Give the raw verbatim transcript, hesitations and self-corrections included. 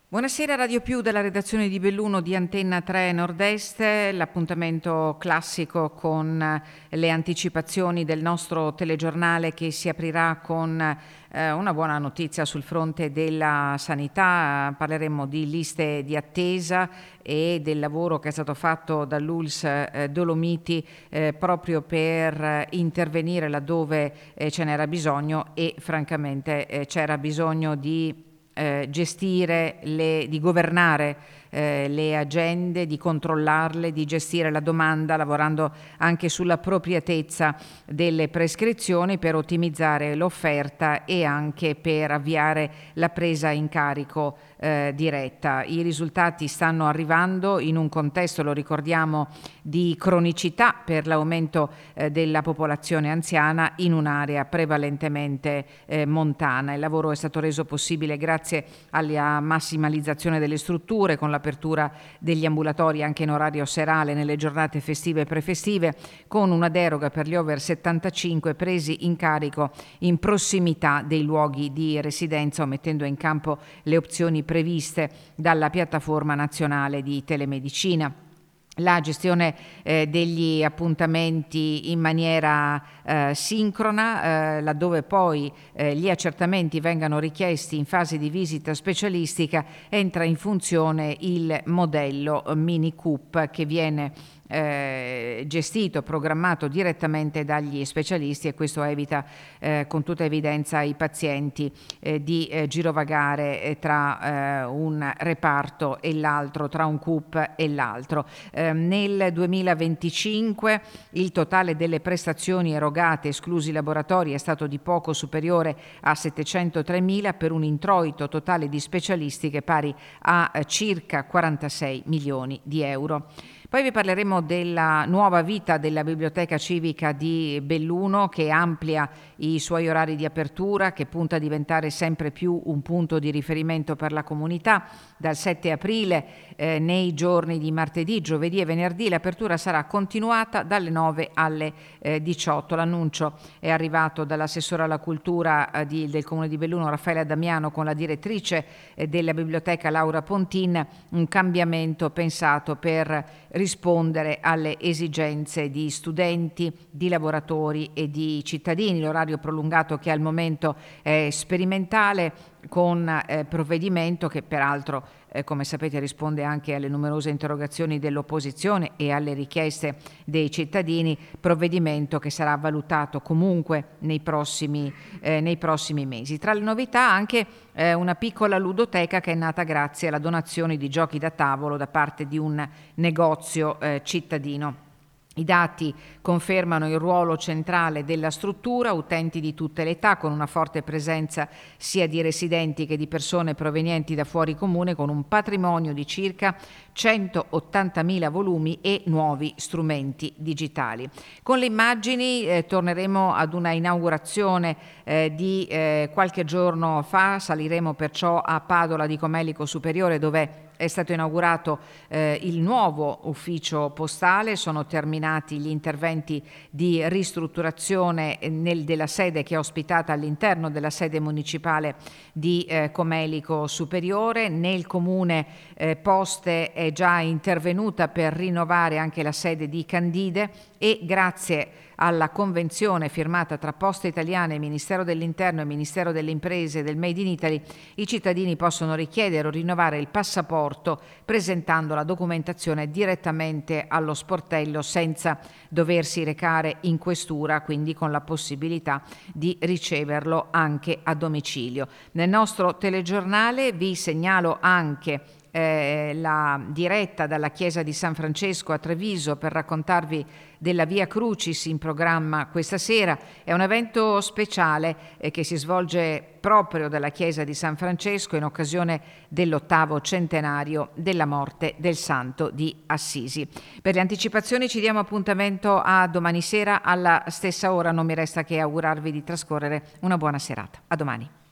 Buonasera Radio Più dalla redazione di Belluno di Antenna tre Nord-Est, l'appuntamento classico con le anticipazioni del nostro telegiornale che si aprirà con eh, una buona notizia sul fronte della sanità. Parleremo di liste di attesa e del lavoro che è stato fatto dall'U L S eh, Dolomiti eh, proprio per intervenire laddove eh, ce n'era bisogno e francamente eh, c'era bisogno di Eh, gestire, le, di governare eh, le agende, di controllarle, di gestire la domanda, lavorando anche sull'appropriatezza delle prescrizioni per ottimizzare l'offerta e anche per avviare la presa in carico eh, diretta. I risultati stanno arrivando in un contesto, lo ricordiamo, di cronicità per l'aumento eh, della popolazione anziana in un'area prevalentemente eh, montana. Il lavoro è stato reso possibile grazie alla massimalizzazione delle strutture con l'apertura degli ambulatori anche in orario serale nelle giornate festive e prefestive, con una deroga per gli over settantacinque presi in carico in prossimità dei luoghi di residenza o mettendo in campo le opzioni previste dalla piattaforma nazionale di telemedicina. La gestione eh, degli appuntamenti in maniera eh, sincrona, eh, laddove poi eh, gli accertamenti vengano richiesti in fase di visita specialistica, entra in funzione il modello Mini C U P che viene Eh, gestito, programmato direttamente dagli specialisti, e questo evita eh, con tutta evidenza ai pazienti eh, di eh, girovagare eh, tra eh, un reparto e l'altro, tra un C U P e l'altro. Eh, nel duemilaventicinque il totale delle prestazioni erogate, esclusi i laboratori, è stato di poco superiore a settecentotremila per un introito totale di specialistiche pari a eh, circa quarantasei milioni di euro. Poi vi parleremo della nuova vita della Biblioteca Civica di Belluno, che amplia i suoi orari di apertura, che punta a diventare sempre più un punto di riferimento per la comunità. Dal sette aprile, eh, nei giorni di martedì, giovedì e venerdì, l'apertura sarà continuata dalle nove alle eh, diciotto. L'annuncio è arrivato dall'assessore alla cultura eh, di, del Comune di Belluno, Raffaella Damiano, con la direttrice eh, della biblioteca, Laura Pontin, un cambiamento pensato per rispondere alle esigenze di studenti, di lavoratori e di cittadini. L'orario prolungato, che al momento è sperimentale, con eh, provvedimento che peraltro, eh, come sapete, risponde anche alle numerose interrogazioni dell'opposizione e alle richieste dei cittadini, provvedimento che sarà valutato comunque nei prossimi, eh, nei prossimi mesi. Tra le novità anche eh, una piccola ludoteca che è nata grazie alla donazione di giochi da tavolo da parte di un negozio eh, cittadino. I dati confermano il ruolo centrale della struttura, utenti di tutte le età, con una forte presenza sia di residenti che di persone provenienti da fuori comune, con un patrimonio di circa centottantamila volumi e nuovi strumenti digitali. Con le immagini eh, torneremo ad una inaugurazione eh, di eh, qualche giorno fa, saliremo perciò a Padola di Comelico Superiore, dove è stato inaugurato eh, il nuovo ufficio postale. Sono terminati gli interventi di ristrutturazione nel, della sede che è ospitata all'interno della sede municipale di eh, Comelico Superiore. Nel comune eh, Poste è già intervenuta per rinnovare anche la sede di Candide, e grazie alla convenzione firmata tra Poste Italiane, Ministero dell'Interno e Ministero delle Imprese del Made in Italy, i cittadini possono richiedere o rinnovare il passaporto presentando la documentazione direttamente allo sportello senza doversi recare in questura, quindi con la possibilità di riceverlo anche a domicilio. Nel nostro telegiornale vi segnalo anche Eh, la diretta dalla chiesa di San Francesco a Treviso per raccontarvi della Via Crucis in programma questa sera. È un evento speciale eh, che si svolge proprio dalla chiesa di San Francesco in occasione dell'ottavo centenario della morte del santo di Assisi. Per le anticipazioni ci diamo appuntamento a domani sera alla stessa ora. Non mi resta che augurarvi di trascorrere una buona serata. A domani.